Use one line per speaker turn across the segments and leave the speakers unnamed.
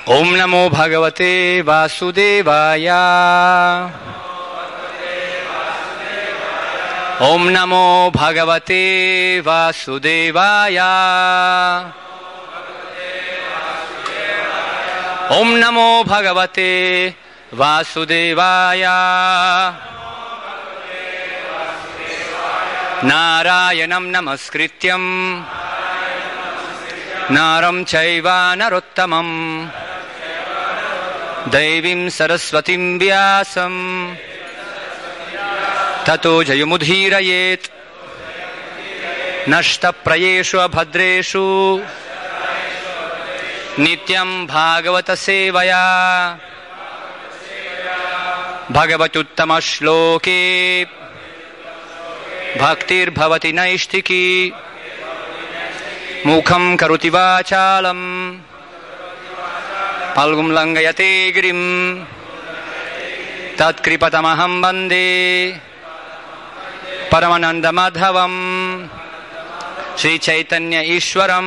ओम नमो भगवते वासुदेवाय। ओम नमो भगवते वासुदेवाय। ओम नमो भगवते वासुदेवाय। नारायणं नमस्कृत्यं नरं चैव नरोत्तमं दैवीं सरस्वतीं व्यासं ततो जयमुदीरयेत्। नष्टप्रायेषु अभद्रेषु नित्यं भागवत सेवया भगवत्युत्तमश्लोके भक्तिर्भवति नैष्ठिकी। मुखं करोति वाचालं पल्गुं लङ्घयते गिरिं तत्कृपतमहं वन्दे परमानन्दमाधवं श्रीचैतन्य ईश्वरं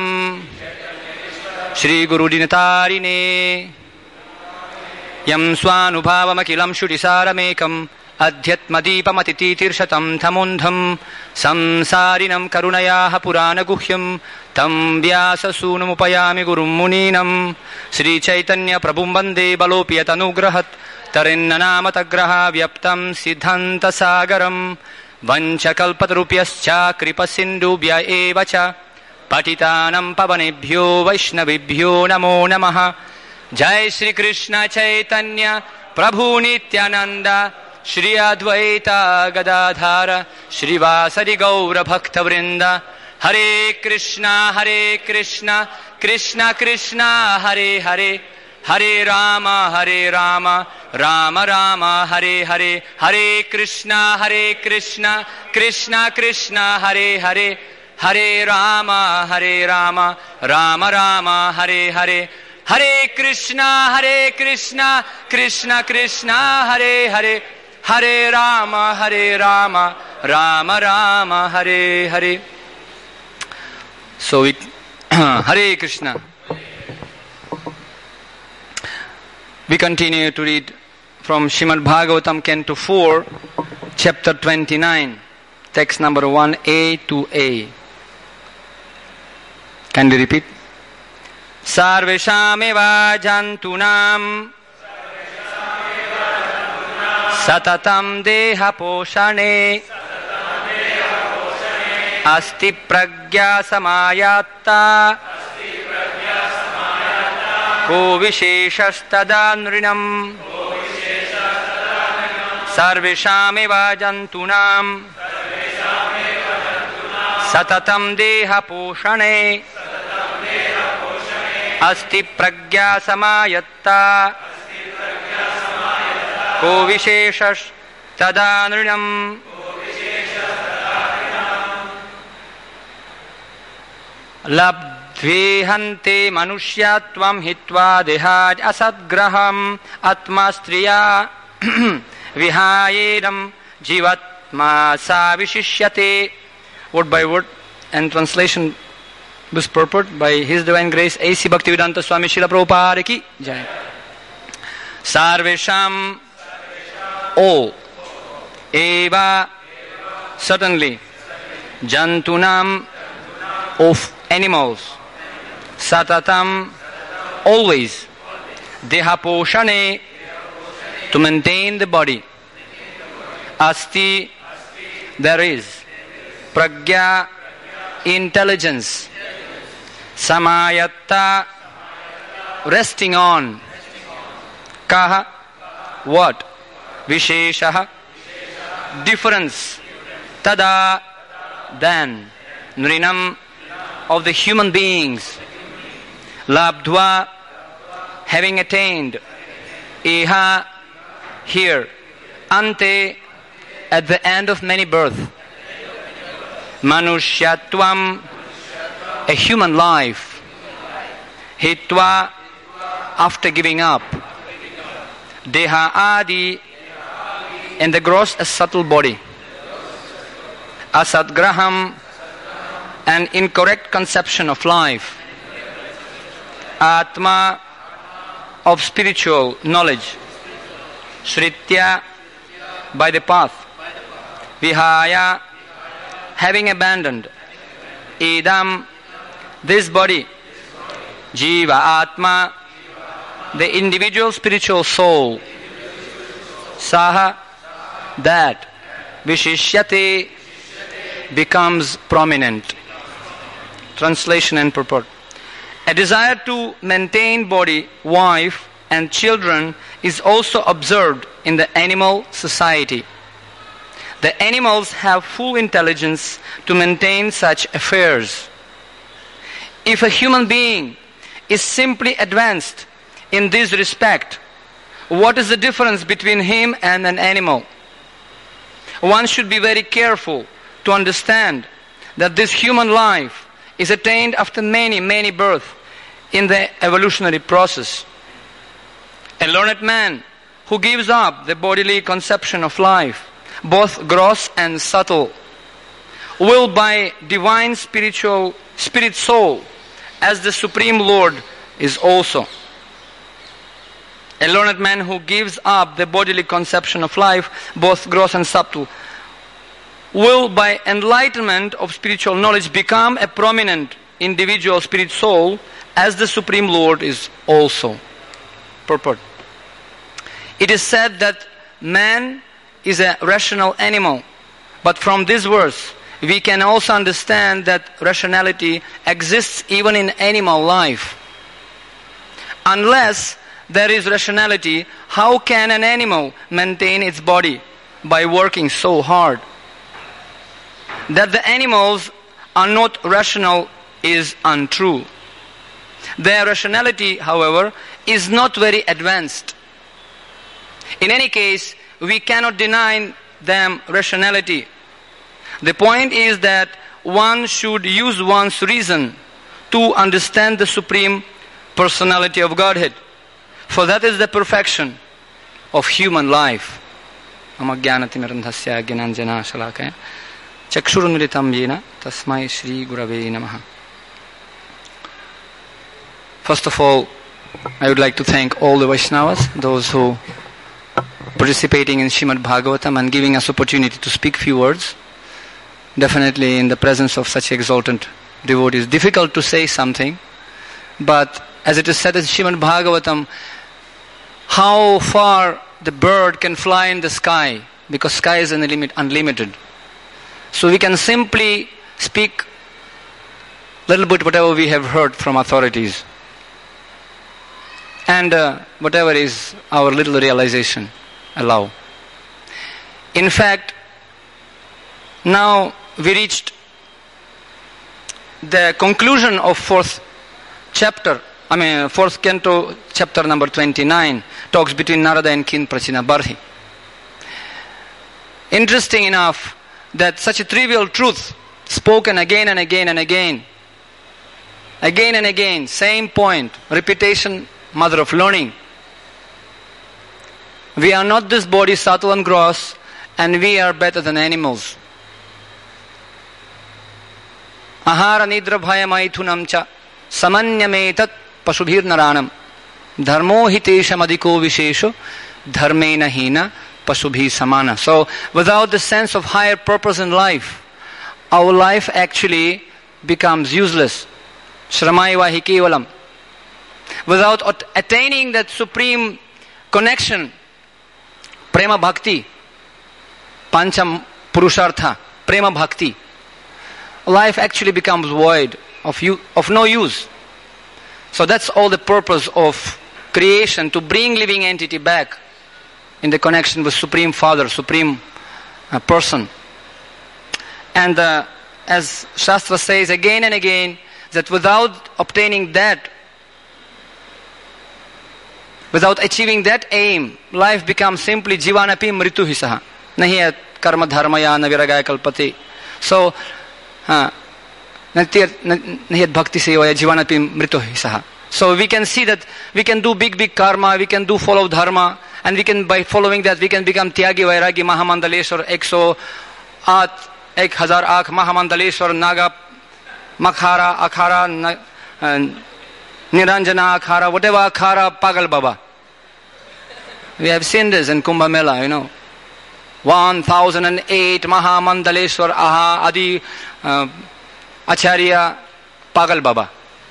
श्रीगुरुदिनतारिणे। यं स्वानुभावमखिलं श्रुतिसारमेकं अध्यात्मदीपमतितीतीर्षतं तमोन्धं संसारिणं करुणयाः पुराणगुह्यं तं व्याससूनुमुपयामि गुरुं मुनीनं। श्रीचैतन्यप्रभुं वन्दे बलोऽप्यतनुग्रहत् तरेन्ननामतग्रह व्यप्तं सिद्धान्तसागरं। वञ्चकल्पतरुभ्यश्च कृपसिन्धुभ्य एव च पतितानं पावनेभ्यो वैष्णवेभ्यो नमो नमः। जय श्री कृष्ण चैतन्य प्रभु नित्यानंद श्री अद्वैत गदाधर श्रीवासदि गौर भक्तवृंद। हरे कृष्णा कृष्णा कृष्णा हरे हरे, हरे राम राम राम हरे हरे। हरे कृष्णा कृष्णा कृष्णा हरे हरे, हरे राम राम राम हरे हरे। हरे कृष्णा कृष्णा कृष्णा हरे हरे, हरे Ram Ram Ram Hare Hare. So Hare Krishna. We continue to read from Srimad Bhagavatam, Canto 4, Chapter 29, text number 1A to A. Can you repeat? Sarveshameva jantunam satatam deha poshane asti pragya samayatta ko visheshastada nrinam. Sarveshameva jantunam satatam deha poshane asti pragya samayatta ko visheshastada nrinam. Labdvehante manusyatvam hitva dehaj asadgraham atmastriya vihayedam jivatma sa vishishyate. Word by word and translation was purport by His Divine Grace A.C. Bhaktivedanta Swami Srila Prabhupada ki Jai. Sarvesham, all, eva, certainly, jantunam, of animals, satatam, always, dehaposhane, to maintain the body, asti, there is, pragya, intelligence, samayatta, resting on, kaha, what, visheshaha, difference, tada, then, nrinam, of the human beings, labdva, having attained, iha, here, ante, at the end of many births, manushyatvam, a human life, hitva, after giving up, deha adi, in the gross subtle body, asadgraham, an incorrect conception of life, atma, of spiritual knowledge. Shritya, by the path. Vihaya, having abandoned. Idam, this body. Jiva Atma, the individual spiritual soul. Saha, that. Vishishyate, becomes prominent. Translation and purport. A desire to maintain body, wife and children is also observed in the animal society. The animals have full intelligence to maintain such affairs. If a human being is simply advanced in this respect, what is the difference between him and an animal? One should be very careful to understand that this human life is attained after many, many births in the evolutionary process. A learned man who gives up the bodily conception of life, both gross and subtle, will by divine spirit soul, as the Supreme Lord is also. A learned man who gives up the bodily conception of life, both gross and subtle, will by enlightenment of spiritual knowledge become a prominent individual spirit soul, as the Supreme Lord is also. Purport. It is said that man is a rational animal, but from this verse we can also understand that rationality exists even in animal life. Unless there is rationality, how can an animal maintain its body? By working so hard. That the animals are not rational is untrue. Their rationality, however, is not very advanced. In any case, we cannot deny them rationality. The point is that one should use one's reason to understand the Supreme Personality of Godhead, for that is the perfection of human life. Amagyanatimrandhasya gyananjana shalakaya chakshurunmilitam yena tasmai Shri Gurave Namaha. First of all, I would like to thank all the Vaishnavas, those who participating in Srimad Bhagavatam and giving us opportunity to speak few words. Definitely in the presence of such exalted devotees, difficult to say something, but as it is said in Srimad Bhagavatam, how far the bird can fly in the sky, because sky is unlimited. So we can simply speak little bit whatever we have heard from authorities, and whatever is our little realization allow. In fact, now we reached the conclusion of fourth canto, chapter number 29, talks between Narada and King Prachinabarhi. Interesting enough that such a trivial truth spoken again and again and again and again, same point, repetition, mother of learning. We are not this body, subtle and gross, and we are better than animals. Ahara nidra bhaya maithunam cha samanyametat pasubhir naranam dharmo hitesham adhiko vishesho dharmena hina pasubhi samana. So without the sense of higher purpose in life, our life actually becomes useless. Shramaiva hi kevalam. Without attaining that supreme connection, prema bhakti, pancham purushartha, prema bhakti, life actually becomes void, of no use. So that's all the purpose of creation, to bring living entity back in the connection with Supreme Father, Supreme Person. And as Shastra says again and again, that without obtaining that, without achieving that aim, life becomes simply jivanapi mritu hisaha. Nahi karma dharmaya na viragaya kalpati. So, nahi bhakti sevaya jivanapi mritu hisaha. So we can see that we can do big karma, we can do follow dharma, and we can, by following that, we can become tyagi, vairagi, mahamandaleshwar, 1008 mahamandaleshwar, naga, makhara, akhara, Niranjana Akhara, whatever Akhara, Pagal Baba. We have seen this in Kumbh Mela, 1008 Mahamandaleshwar Aha Adi Acharya Pagal Baba.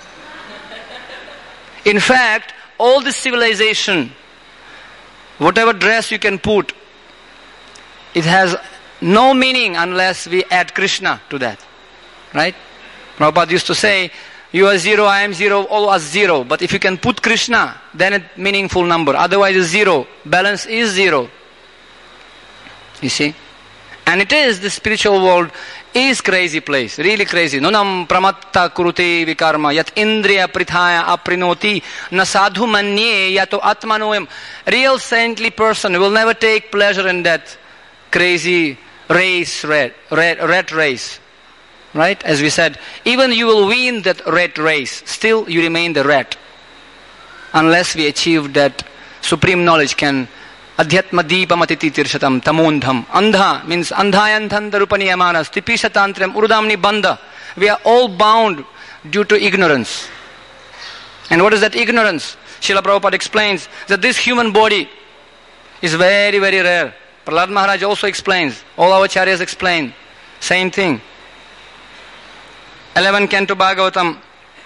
In fact, all this civilization, whatever dress you can put, it has no meaning unless we add Krishna to that. Right? Prabhupada used to say, you are zero, I am zero, all are zero. But if you can put Krishna, then it's meaningful number. Otherwise it's zero. Balance is zero. You see? And it is, the spiritual world is crazy place, really crazy. Nunam pramatta kurute vikarma yat indriya prithaya aprinoti na sadhu manye yato atmanoyam. Real saintly person will never take pleasure in that crazy race, rat race. Right? As we said, even you will win that rat race, still you remain the rat. Unless we achieve that supreme knowledge can Adhyatma deepamatiti tirshatam tamondham. Andha means andhayantandarupaniyamas tipishatantrem urudamni bandha. We are all bound due to ignorance. And what is that ignorance? Srila Prabhupada explains that this human body is very, very rare. Prahlad Maharaj also explains. All our acharyas explain. Same thing. 11 Canto Bhagavatam,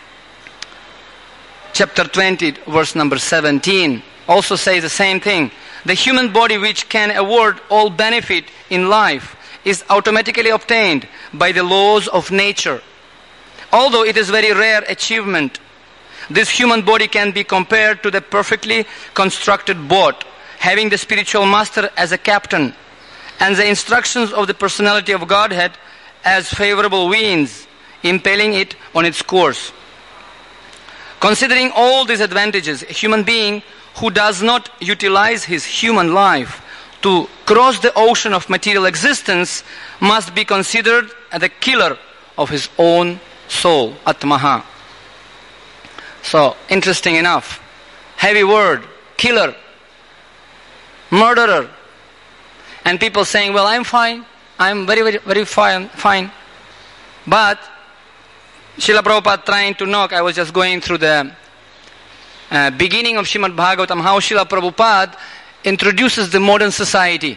chapter 20, verse number 17, also says the same thing. The human body which can award all benefit in life is automatically obtained by the laws of nature. Although it is very rare achievement, this human body can be compared to the perfectly constructed boat, having the spiritual master as a captain, and the instructions of the personality of Godhead as favorable winds, impelling it on its course. Considering all these advantages, a human being who does not utilize his human life to cross the ocean of material existence must be considered the killer of his own soul, Atmaha. So, interesting enough. Heavy word, killer, murderer. And people saying, well, I'm fine. I'm very, very, very fine. But Srila Prabhupada trying to knock, I was just going through the beginning of Srimad Bhagavatam, how Srila Prabhupada introduces the modern society.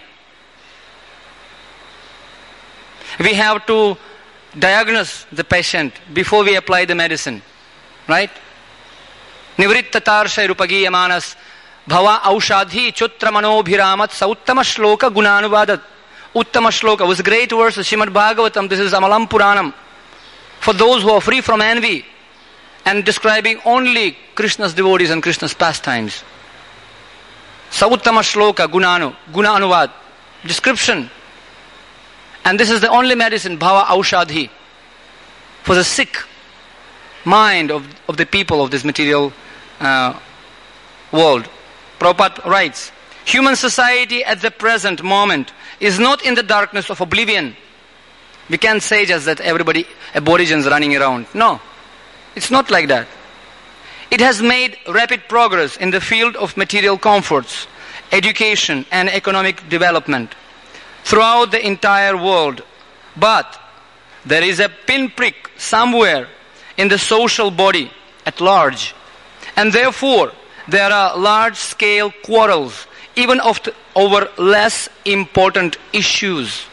We have to diagnose the patient before we apply the medicine. Right? Nivritta tarshay rupagiyamanas bhava aushadhi chutra manobhiramat sa uttama shloka gunanuvadat. Uttama shloka was great verse of Srimad Bhagavatam. This is Amalam Puranam. For those who are free from envy and describing only Krishna's devotees and Krishna's pastimes. Sauttama shloka guna anuvad, description. And this is the only medicine, bhava aushadhi, for the sick mind of the people of this material world. Prabhupada writes, human society at the present moment is not in the darkness of oblivion. We can't say just that everybody, aborigines running around. No, it's not like that. It has made rapid progress in the field of material comforts, education and economic development throughout the entire world. But there is a pinprick somewhere in the social body at large. And therefore, there are large-scale quarrels, even over less important issues.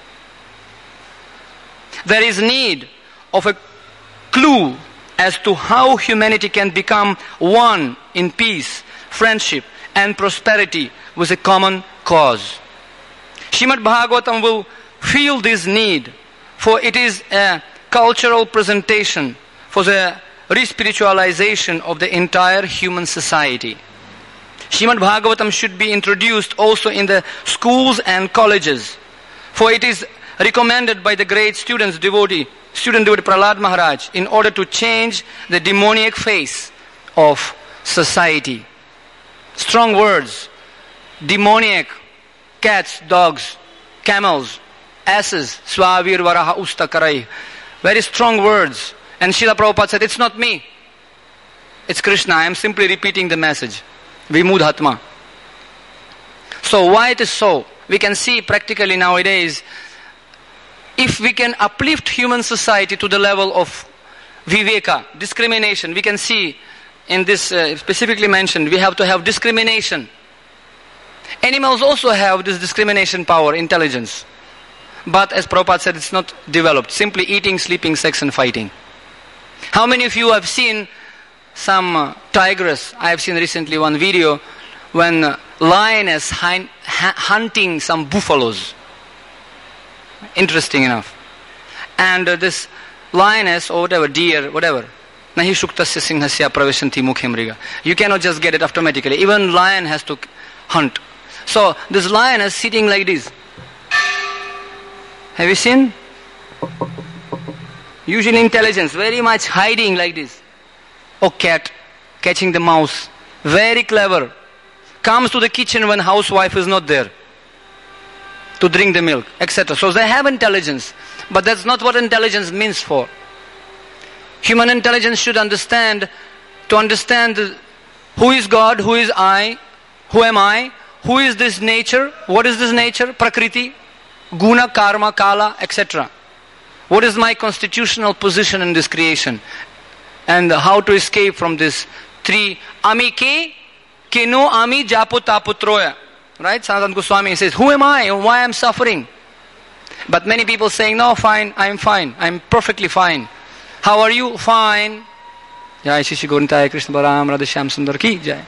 There is need of a clue as to how humanity can become one in peace, friendship and prosperity with a common cause. Srimad Bhagavatam will feel this need, for it is a cultural presentation for the re-spiritualization of the entire human society. Srimad Bhagavatam should be introduced also in the schools and colleges, for it is recommended by the great student devotee Prahlad Maharaj in order to change the demoniac face of society. Strong words, demoniac, cats, dogs, camels, asses, swavir varaha ustakarai. Very strong words. And Srila Prabhupada said, it's not me. It's Krishna. I am simply repeating the message. Vimudhatma. So why it is so? We can see practically nowadays, if we can uplift human society to the level of viveka, discrimination, we can see in this specifically mentioned, we have to have discrimination. Animals also have this discrimination power, intelligence. But as Prabhupada said, it's not developed. Simply eating, sleeping, sex and fighting. How many of you have seen some tigress? I have seen recently one video when lioness hunting some buffaloes. Interesting enough. And this lioness or whatever, deer, whatever. Nahi shuktasya singhasya praveshanti mukhe mriga. You cannot just get it automatically. Even lion has to hunt. So this lioness sitting like this. Have you seen? Usually intelligence, very much hiding like this. Or cat, catching the mouse. Very clever. Comes to the kitchen when housewife is not there. To drink the milk, etc. So they have intelligence. But that's not what intelligence means for. Human intelligence should understand, to understand who is God, who is I, who am I, who is this nature, what is this nature, prakriti, guna, karma, kala, etc. What is my constitutional position in this creation? And how to escape from this three, ami ke no ami japo taputroya. Right? Sanatana Goswami says, who am I and why I am suffering? But many people saying, no, fine, I'm perfectly fine. How are you? Fine. Jai Shri Gaurantaya Krishna Balaram Radha Shyam Sundar ki Jai.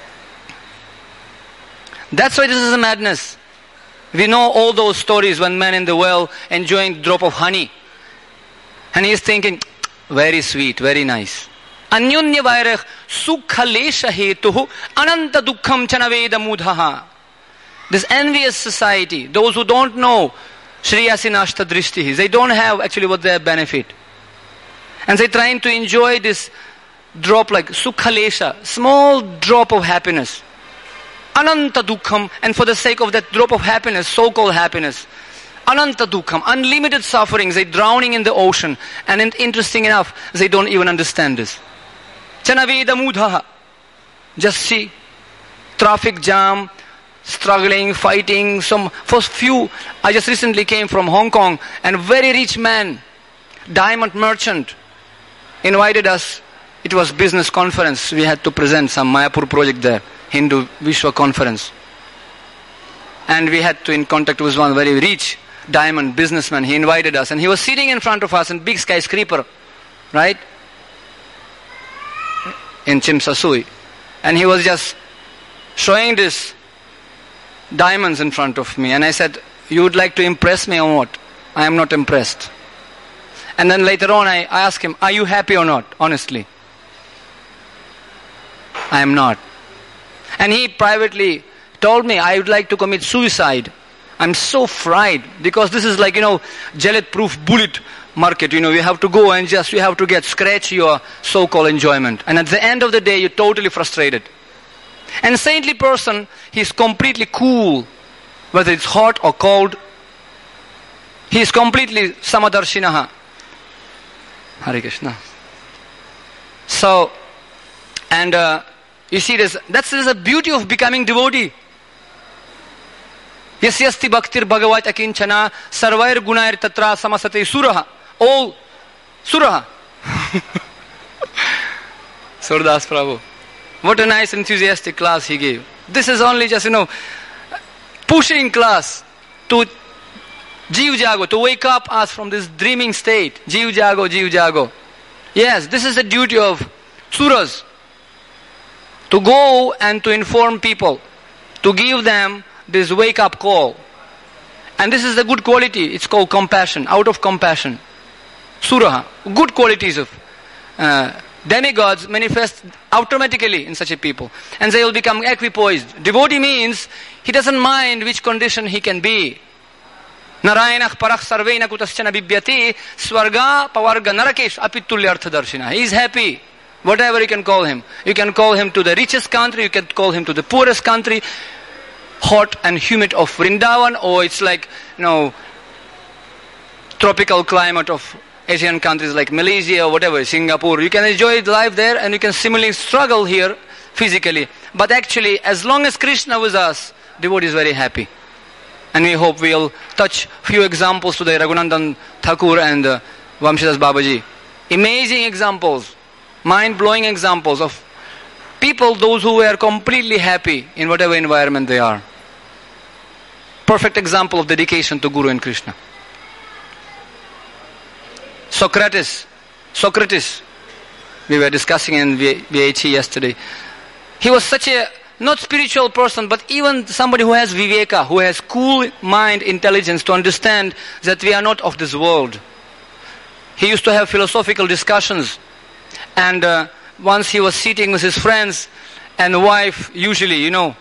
That's why this is a madness. We know all those stories when man in the well enjoying a drop of honey. And he is thinking, very sweet, very nice. Anyunya vairah sukha lesha hetuhu ananta dukkham chanaveda mudhaha. This envious society, those who don't know Shriyasi Nashta Drishtihi, they don't have actually what they benefit. And they're trying to enjoy this drop like Sukhalesha, small drop of happiness. Ananta Dukkham, and for the sake of that drop of happiness, so-called happiness, Ananta Dukkham, unlimited sufferings, they're drowning in the ocean. And interesting enough, they don't even understand this. Chanaveda Mudhaha. Just see, traffic jam, struggling, fighting, I just recently came from Hong Kong, and a very rich man, diamond merchant, invited us. It was business conference. We had to present some Mayapur project there, Hindu Vishwa conference. And we had to in contact with one very rich diamond businessman. He invited us and he was sitting in front of us in big skyscraper, right? In Chimsasui. And he was just showing this diamonds in front of me, and I said, you would like to impress me or what? I am not impressed. And then later on I asked him, are you happy or not? Honestly. I am not. And he privately told me, I would like to commit suicide. I'm so fried because this is like, jelly proof bullet market. You have to go and you have to scratch your so-called enjoyment. And at the end of the day, you're totally frustrated. And a saintly person, he's completely cool, whether it's hot or cold. He is completely samadarshinaha. Hare Krishna. So, and you see this, that's the beauty of becoming devotee. Yasyasti bhaktir bhagavat akinchana sarvair gunair tatra samasate suraha. All suraha. Surdas Prabhu. What a nice enthusiastic class he gave. This is only just, pushing class to Jeev Jago, to wake up us from this dreaming state. Jeev Jago, Jeev Jago. Yes, this is the duty of suras. To go and to inform people. To give them this wake up call. And this is the good quality. It's called compassion, out of compassion. Suraha. Good qualities of demigods manifest automatically in such a people. And they will become equipoised. Devotee means he doesn't mind which condition he can be. Narayanah parach sarveina kutaschana bibhyati swarga pavarga narakesh apitulya arthadarshina. He is happy. Whatever you can call him. You can call him to the richest country, you can call him to the poorest country, hot and humid of Vrindavan, or it's like, tropical climate of Asian countries like Malaysia or whatever, Singapore. You can enjoy life there and you can similarly struggle here physically. But actually, as long as Krishna was us, devotee is very happy. And we hope we'll touch few examples today, Raghunandan Thakur and Vamshidas Babaji. Amazing examples, mind-blowing examples of people, those who were completely happy in whatever environment they are. Perfect example of dedication to Guru and Krishna. Socrates, we were discussing in VHE yesterday. He was such a, not spiritual person, but even somebody who has viveka, who has cool mind, intelligence to understand that we are not of this world. He used to have philosophical discussions, and once he was sitting with his friends, and the wife usually,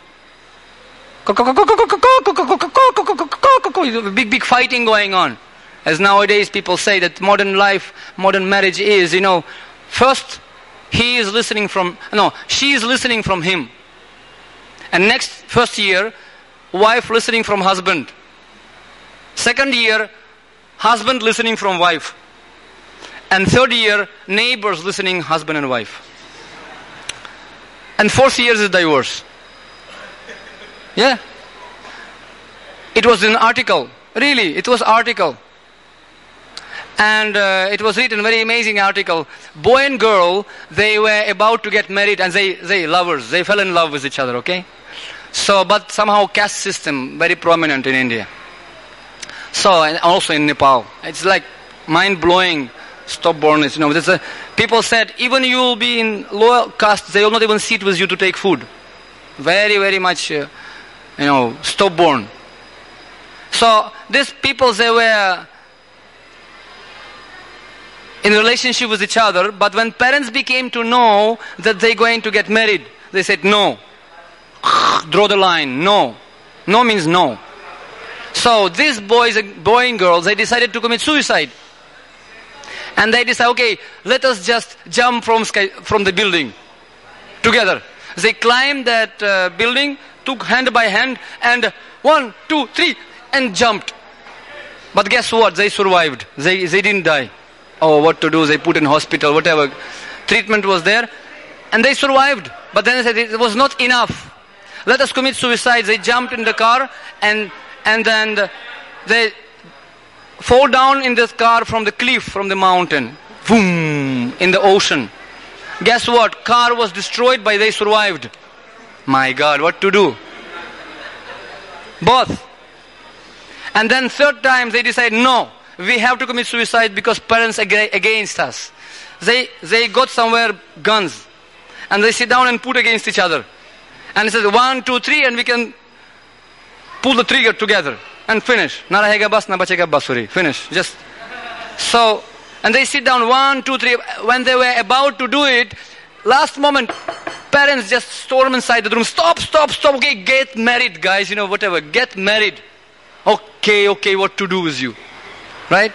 big fighting going on. As nowadays people say that modern life, modern marriage is, first she is listening from him. And first year, wife listening from husband. Second year, husband listening from wife. And third year, neighbors listening husband and wife. And fourth year is divorce. Yeah. It was an article. Really, it was article. And it was written, very amazing article. Boy and girl, they were about to get married, and they lovers. They fell in love with each other, okay? So, but somehow caste system very prominent in India. So, and also in Nepal. It's like mind-blowing stubbornness. People said, even you will be in lower caste, they will not even sit with you to take food. Very, very much, stubborn. So, these people, they were in relationship with each other, but when parents became to know that they're going to get married, they said no. Draw the line, no. No means no. So these boy and girls, they decided to commit suicide. And they decided, okay, let us just jump from the building together. They climbed that building, took hand by hand, and 1, 2, 3, and jumped. But guess what? They survived. They didn't die. Oh, what to do? They put in hospital, whatever. Treatment was there. And they survived. But then they said it was not enough. Let us commit suicide. They jumped in the car and then they fall down in this car from the cliff, from the mountain. Boom! In the ocean. Guess what? Car was destroyed, but they survived. My God, what to do? Both. And then third time they decide, no, we have to commit suicide because parents against us. They got somewhere guns. And they sit down and put against each other. And it says 1, 2, 3, and we can pull the trigger together and finish. Na rahega bas, na bachega basuri. Finish. Just so, and they sit down 1, 2, 3. When they were about to do it, last moment, parents just storm inside the room. Stop. Okay, get married, guys. Whatever. Get married. Okay, what to do with you? Right?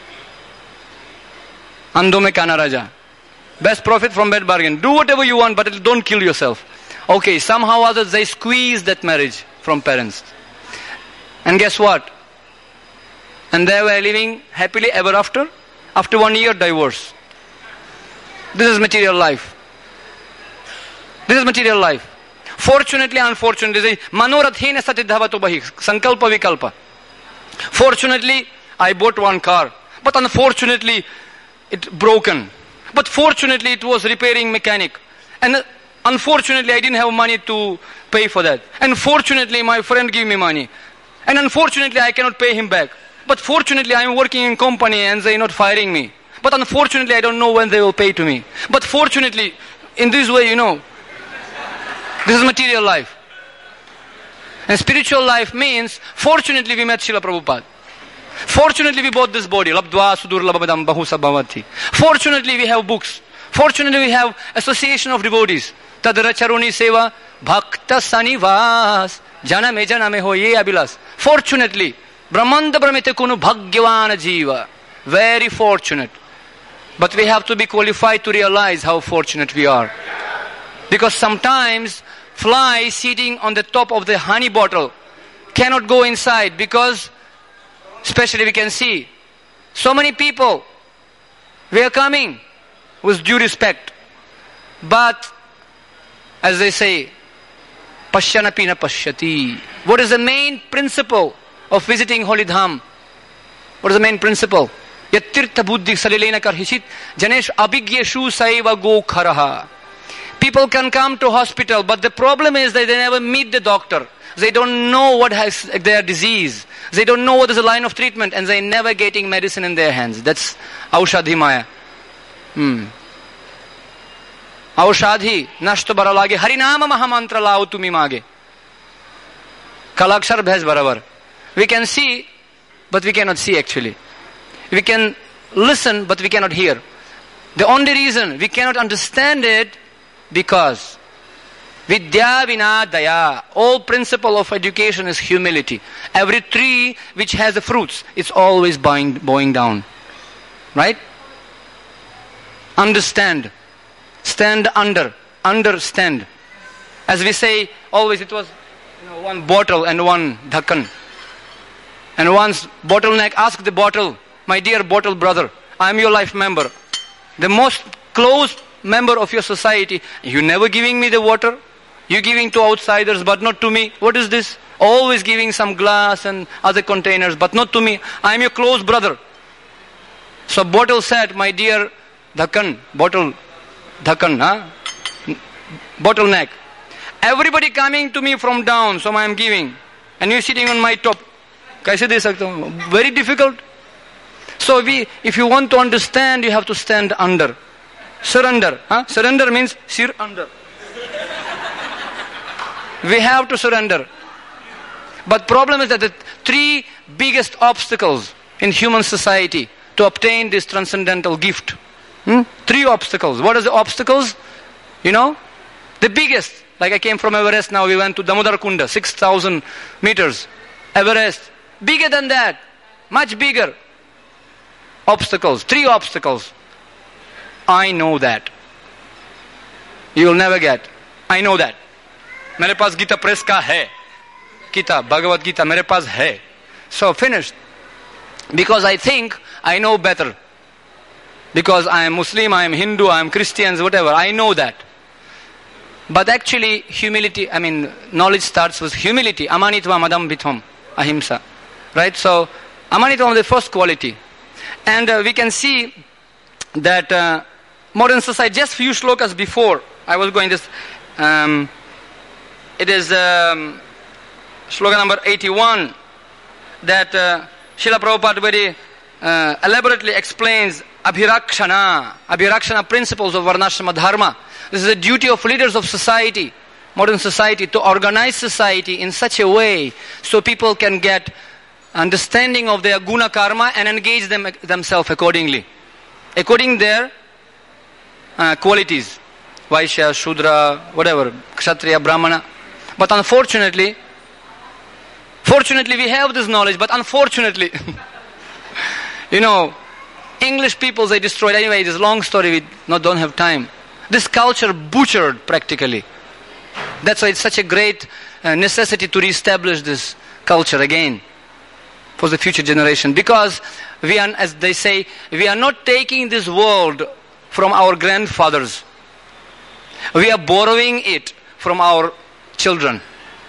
Ando mein kana raja. Best profit from bad bargain. Do whatever you want, but don't kill yourself. Okay, somehow or other they squeeze that marriage from parents. And guess what? And they were living happily ever after. After 1 year, divorce. This is material life. This is material life. Fortunately, unfortunately, manorathena satidhavato bahi, sankalpa vikalpa. Fortunately, I bought one car. But unfortunately, it broken. But fortunately, it was repairing mechanic. And unfortunately, I didn't have money to pay for that. And fortunately, my friend gave me money. And unfortunately, I cannot pay him back. But fortunately, I am working in company and they are not firing me. But unfortunately, I don't know when they will pay to me. But fortunately, in this way, this is material life. And spiritual life means, fortunately, we met Srila Prabhupada. Fortunately, we bought this body. Labdva sudurlabhadam bahusa bhavati. Fortunately, we have books. Fortunately, we have association of devotees. Tadara charuni seva bhakta sanivas janame ho ye abilas. Fortunately, brahmanda brahmite kunu bhagyavana jiva. Very fortunate. But we have to be qualified to realize how fortunate we are. Because sometimes fly sitting on the top of the honey bottle cannot go inside because especially we can see so many people, we are coming with due respect. But, as they say, pashyanapi na pashyati. What is the main principle of visiting Holy Dham? What is the main principle? Yattirtha buddhi salilena karhishit janesh abhigyeshu saiva go kharaha. People can come to hospital, but the problem is that they never meet the doctor. They don't know what has their disease. They don't know what is the line of treatment, and they're never getting medicine in their hands. That's Aushadhi Maya. Aushadhi nashto baralage harinama mahamantra lao tumi mage. Kalakshar bhais barabar. We can see, but we cannot see actually. We can listen, but we cannot hear. The only reason we cannot understand it, because Vidya vina daya. All principle of education is humility. Every tree which has the fruits, it's always bowing down. Right? Understand. Stand under. Understand. As we say, always it was one bottle and one dhakkan. And once bottleneck asked the bottle, my dear bottle brother, I am your life member. The most close member of your society. You never giving me the water. You giving to outsiders but not to me. What is this? Always giving some glass and other containers but not to me. I am your close brother. So bottle said, my dear dhakkan, bottleneck. Everybody coming to me from down, so I am giving. And you sitting on my top. Kaise de sakta hu? Very difficult. So if you want to understand, you have to stand under. Surrender. Surrender means sir under. We have to surrender. But problem is that the three biggest obstacles in human society to obtain this transcendental gift. Three obstacles. What are the obstacles? The biggest. Like I came from Everest, now we went to Damodar Kunda, 6,000 meters. Everest. Bigger than that. Much bigger. Obstacles. Three obstacles. I know that. You will never get. I know that. मेरे पास Gita press का है. Gita, Bhagavad Gita, मेरे पास है. So finished. Because I think I know better. Because I am Muslim, I am Hindu, I am Christians, whatever. I know that. But actually, humility, knowledge starts with humility. Amanitvam madam vitvam ahimsa. Right? So, amanitvam is the first quality. And we can see that modern society, just few shlokas before, I was going this, it is shloka number 81, that Srila Prabhupada very elaborately explains Abhirakshana principles of Varnashrama Dharma. This is the duty of leaders of society, modern society, to organize society in such a way so people can get understanding of their guna karma and engage themselves accordingly. According their qualities. Vaishya, Shudra, whatever, Kshatriya, Brahmana. But unfortunately, we have this knowledge, but unfortunately, English people, they destroyed. Anyway, this long story, we don't have time. This culture butchered practically. That's why it's such a great necessity to reestablish this culture again for the future generation. Because we are, as they say, we are not taking this world from our grandfathers. We are borrowing it from our children.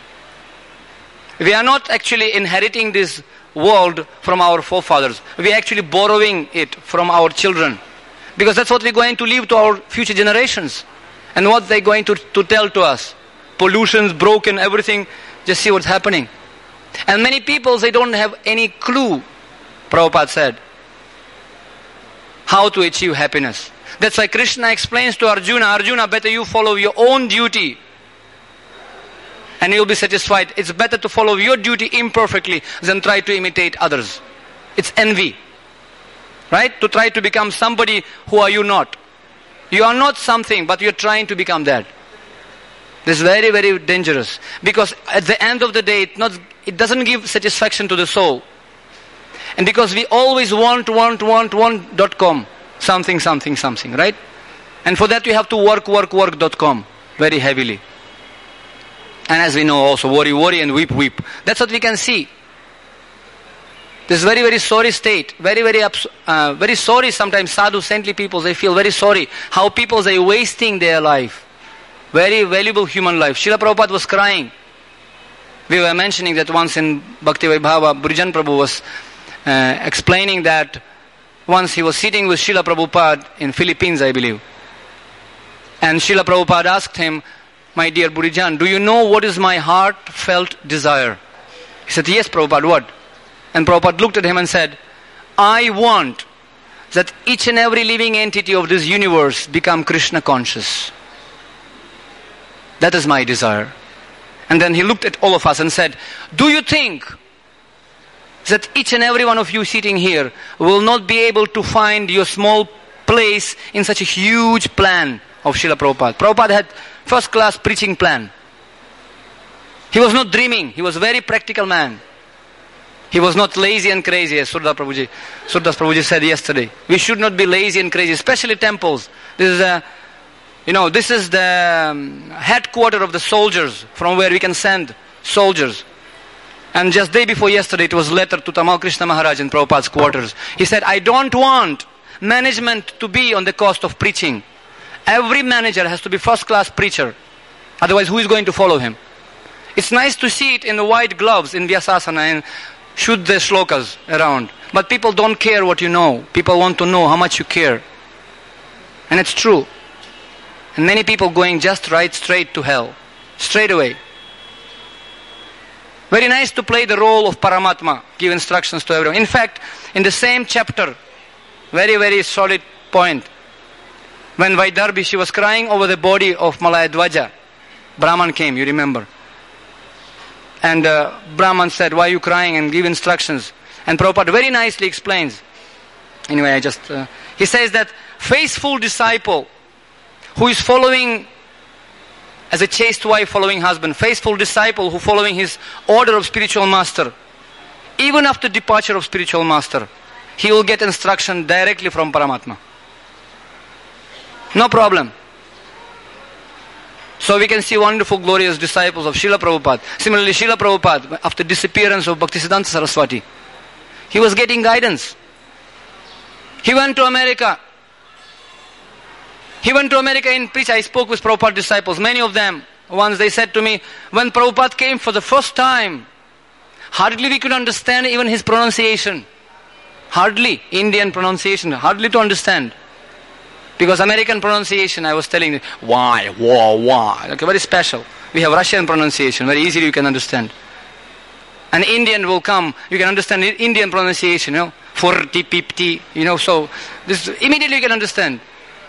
We are not actually inheriting this world from our forefathers. We are actually borrowing it from our children. Because that's what we're going to leave to our future generations. And what they're going to tell to us. Pollution's broken, everything. Just see what's happening. And many people, they don't have any clue, Prabhupada said, how to achieve happiness. That's why Krishna explains to Arjuna, better you follow your own duty and you'll be satisfied. It's better to follow your duty imperfectly than try to imitate others. It's envy. Right? To try to become somebody who are you not. You are not something, but you're trying to become that. This is very, very dangerous. Because at the end of the day, it doesn't give satisfaction to the soul. And because we always want.com. Something, right? And for that we have to work.com very heavily. And as we know also, worry and weep. That's what we can see. This very, very sorry state. Very, very sorry sometimes sadhu, saintly people, they feel very sorry. How people, they wasting their life. Very valuable human life. Srila Prabhupada was crying. We were mentioning that once in Bhakti Vaibhava, Brijan Prabhu was explaining that once he was sitting with Srila Prabhupada in Philippines, I believe. And Srila Prabhupada asked him, my dear Burijan, do you know what is my heartfelt desire? He said, yes, Prabhupada, what? And Prabhupada looked at him and said, I want that each and every living entity of this universe become Krishna conscious. That is my desire. And then he looked at all of us and said, do you think that each and every one of you sitting here will not be able to find your small place in such a huge plan of Srila Prabhupada? Prabhupada had first class preaching plan. He was not dreaming. He was a very practical man. He was not lazy and crazy, as Surdas Prabhuji said yesterday. We should not be lazy and crazy, especially temples. This is the headquarters of the soldiers, from where we can send soldiers. And just day before yesterday, it was a letter to Tamal Krishna Maharaj in Prabhupada's quarters. He said, I don't want management to be on the cost of preaching. Every manager has to be first-class preacher. Otherwise, who is going to follow him? It's nice to see it in the white gloves in Vyasasana and shoot the shlokas around. But people don't care what you know. People want to know how much you care. And it's true. And many people going just right straight to hell. Straight away. Very nice to play the role of Paramatma. Give instructions to everyone. In fact, in the same chapter, very, very solid point. When Vaidarbhi, she was crying over the body of Malayadvaja. Brahman came, you remember. And Brahman said, why are you crying? And give instructions. And Prabhupada very nicely explains. Anyway, he says that faithful disciple who is following as a chaste wife following husband, faithful disciple who following his order of spiritual master, even after departure of spiritual master, he will get instruction directly from Paramatma. No problem. So we can see wonderful, glorious disciples of Srila Prabhupada. Similarly, Srila Prabhupada, after disappearance of Bhaktisiddhanta Saraswati, he was getting guidance. He went to America. He went to America and preached. I spoke with Prabhupada disciples, many of them. Once they said to me, when Prabhupada came for the first time, hardly we could understand even his pronunciation. Hardly. Indian pronunciation, hardly to understand. Because American pronunciation, I was telling you, why, okay, very special. We have Russian pronunciation, very easily you can understand. An Indian will come, you can understand Indian pronunciation, 40, 50, so this immediately you can understand.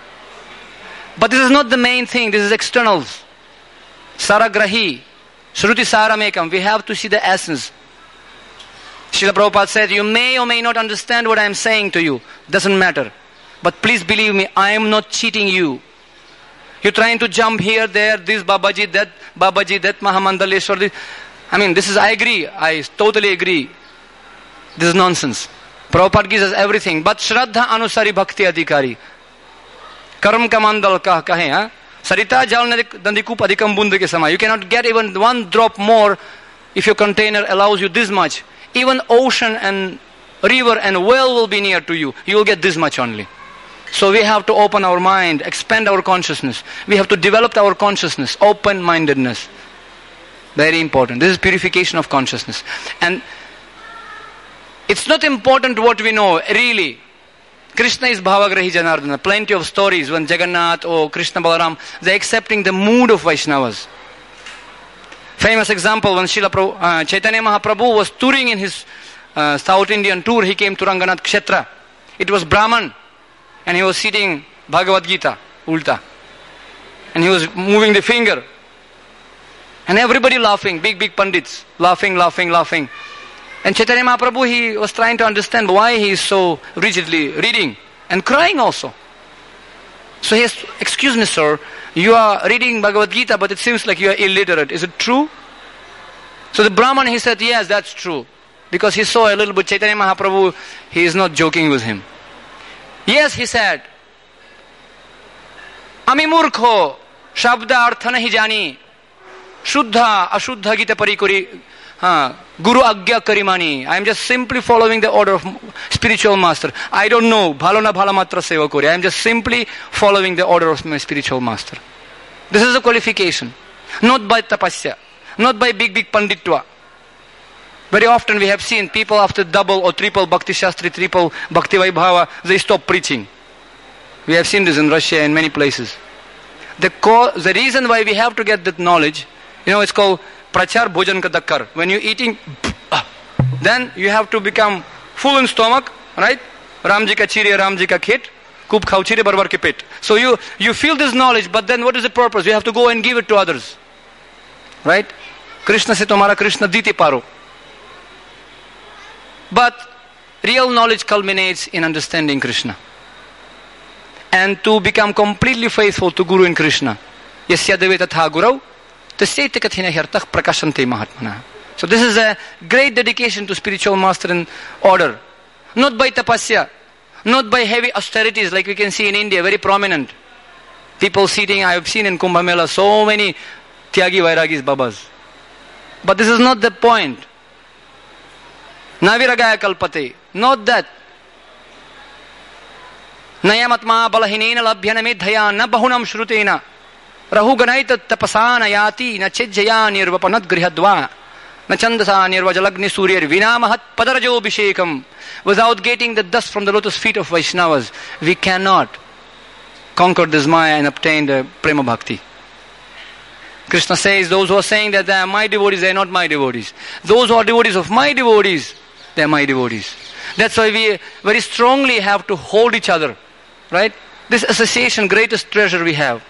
But this is not the main thing, this is externals. Saragrahi, Shruti Saramekam, we have to see the essence. Srila Prabhupada said, you may or may not understand what I am saying to you, doesn't matter. But please believe me, I am not cheating you. You're trying to jump here, there, this Babaji, that Mahamandaleshwar. I agree. I totally agree. This is nonsense. Prabhupada gives us everything. But Shraddha Anusari Bhakti Adhikari. Karam Kamandal kahe. Sarita Jal Dandikup Adhikam Bund ke sama. You cannot get even one drop more if your container allows you this much. Even ocean and river and well will be near to you. You will get this much only. So we have to open our mind, expand our consciousness. We have to develop our consciousness, open-mindedness. Very important. This is purification of consciousness. And it's not important what we know, really. Krishna is Bhavagrahi Janardana. Plenty of stories when Jagannath or Krishna Balaram, they're accepting the mood of Vaishnavas. Famous example, when Chaitanya Mahaprabhu was touring in his South Indian tour, he came to Ranganath Kshetra. It was Brahman. And he was sitting Bhagavad Gita, ulta. And he was moving the finger. And everybody laughing, big pandits, laughing. And Chaitanya Mahaprabhu, he was trying to understand why he is so rigidly reading and crying also. So he asked, excuse me sir, you are reading Bhagavad Gita, but it seems like you are illiterate. Is it true? So the Brahman, he said, yes, that's true. Because he saw a little bit Chaitanya Mahaprabhu, he is not joking with him. Yes, he said, Ami murkho, shabda artha nahi jani, shuddha, ashuddha gita parikuri, guru agya karimani. I am just simply following the order of spiritual master. I don't know, bhalo na bhala matra seva kori. I am just simply following the order of my spiritual master. This is a qualification. Not by tapasya, not by big panditwa. Very often we have seen people after double or triple Bhakti Shastri, triple Bhakti Vaibhava, they stop preaching. We have seen this in Russia and many places. The reason why we have to get that knowledge, it's called prachar bhojan ka dakkar. When you're eating, then you have to become full in stomach, right? Ramji ka chiri, Ramji ka khet, kub khao chiri barbar ke pet. So you feel this knowledge, but then what is the purpose? You have to go and give it to others. Right? Krishna se tumhara Krishna dite paro. But real knowledge culminates in understanding Krishna. And to become completely faithful to Guru and Krishna. Yasya deve tatha gurau, tasya kathina hirtah prakashante mahatmana. So this is a great dedication to spiritual master and order. Not by tapasya, not by heavy austerities like we can see in India, very prominent. People sitting, I have seen in Kumbh Mela so many Tyagi Vairagis Babas. But this is not the point. Naviragaya kalpate. Not that. Nayamatma balahinena labhyana medhaya na bahunam shrutena. Rahuganaita tapasana yati na chejjaya nirvapanat grihadva. Na chandasa nirvajalagni suryar vinamahat padarajo abhishekam. Without getting the dust from the lotus feet of Vaishnavas, we cannot conquer this Maya and obtain the Prema Bhakti. Krishna says, those who are saying that they are my devotees, they are not my devotees. Those who are devotees of my devotees, they are my devotees. That's why we very strongly have to hold each other. Right? This association, greatest treasure we have.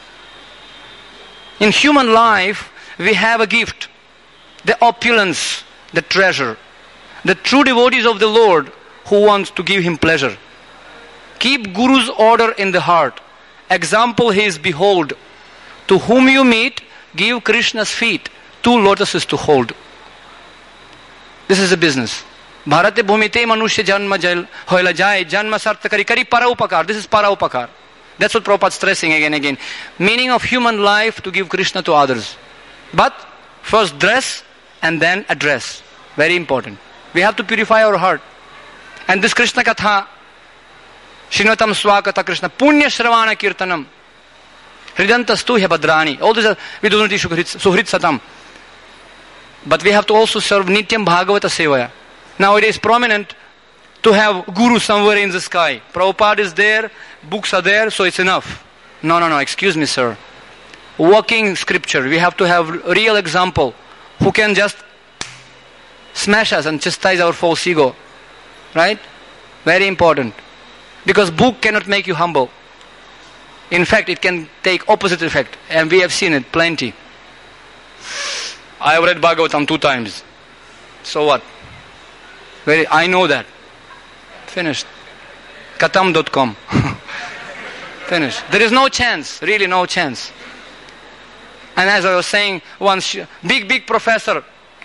In human life, we have a gift. The opulence, the treasure. The true devotees of the Lord who wants to give Him pleasure. Keep Guru's order in the heart. Example is, behold, to whom you meet, give Krishna's feet 2 lotuses to hold. This is a business. Bharate bhumite manushya janma jail hoila jai janma sartha kari kari paraupakar. This is paraupakar. That's what Prabhupada is stressing again and again. Meaning of human life to give Krishna to others. But first dress and then address. Very important. We have to purify our heart. And this Krishna Katha, Shrinvatam Swakata Krishna, Punya Shravana Kirtanam, Hridantastu Bhadrani. All these are Vidunati Suhrit Satam. But we have to also serve Nityam Bhagavata Sevaya. Now it is prominent to have Guru somewhere in the sky. Prabhupada is there, books are there, so it's enough. No, excuse me, sir. Walking scripture, we have to have real example who can just smash us and chastise our false ego. Right? Very important. Because book cannot make you humble. In fact, it can take opposite effect. And we have seen it plenty. I have read Bhagavatam 2 times. So what? I know that. Finished. Katam.com. Finished. There is no chance. Really no chance. And as I was saying once, big professor.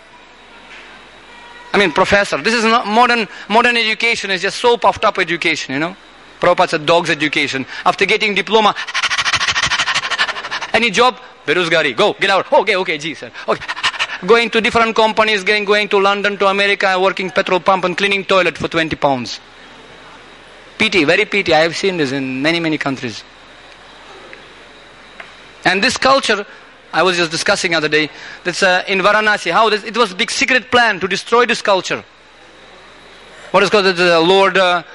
Professor. This is not modern education is just so puffed up education, Prabhupada said dog's education. After getting diploma, any job, beruzgari, go, get out. Okay, gee, sir. Okay. Going to different companies, going to London, to America, working petrol pump and cleaning toilet for 20 pounds. Pity, very pity. I have seen this in many countries. And this culture, I was just discussing the other day, that's in Varanasi, how it was a big secret plan to destroy this culture. What is called the Lord...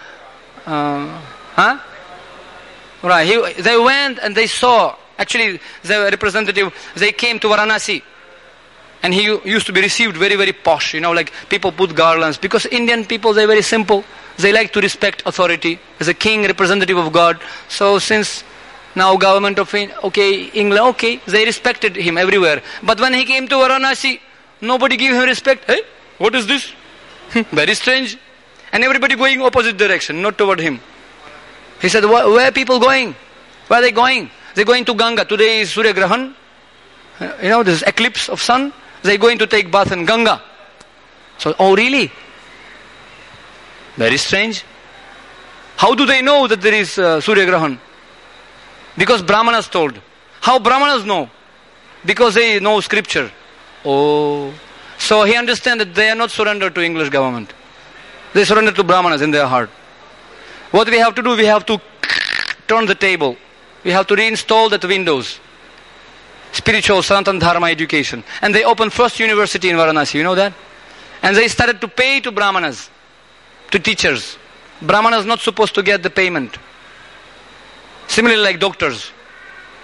Right, they went and they saw, actually the representative, they came to Varanasi. And he used to be received very, very posh, like people put garlands. Because Indian people, they're very simple. They like to respect authority. As a king, representative of God. So since now government of England, they respected him everywhere. But when he came to Varanasi, nobody gave him respect. Hey, what is this? Very strange. And everybody going opposite direction, not toward him. He said, where are people going? Where are they going? They're going to Ganga. Today is Surya Grahan. This eclipse of sun. They're going to take bath in Ganga. So, oh really? Very strange. How do they know that there is Surya Grahan? Because Brahmanas told. How Brahmanas know? Because they know scripture. Oh. So he understands that they are not surrendered to English government. They surrender to Brahmanas in their heart. What we have to do, we have to turn the table. We have to reinstall that Windows. Spiritual Sanatan Dharma education. And they opened first university in Varanasi, you know that? And they started to pay to Brahmanas, to teachers. Brahmanas not supposed to get the payment. Similarly like doctors.